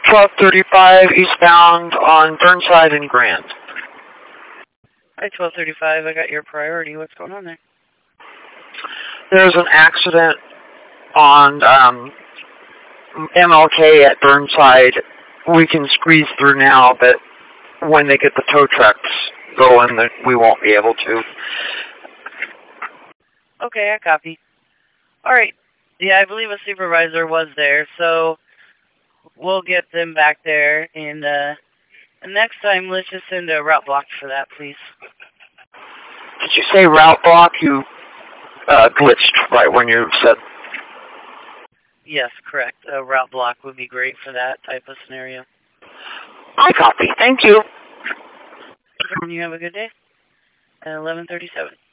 1235 eastbound on Burnside and Grand. Hi, 1235. I got your priority. What's going on there? There's an accident on MLK at Burnside. We can squeeze through now, but when they get the tow trucks going, we won't be able to. Okay, I copy. All right. Yeah, I believe a supervisor was there, so we'll get them back there. And next time, let's just send a route block for that, please. Did you say route block? You glitched right when you said. Yes, correct. A route block would be great for that type of scenario. I copy. Thank you. You have a good day. At 11:37.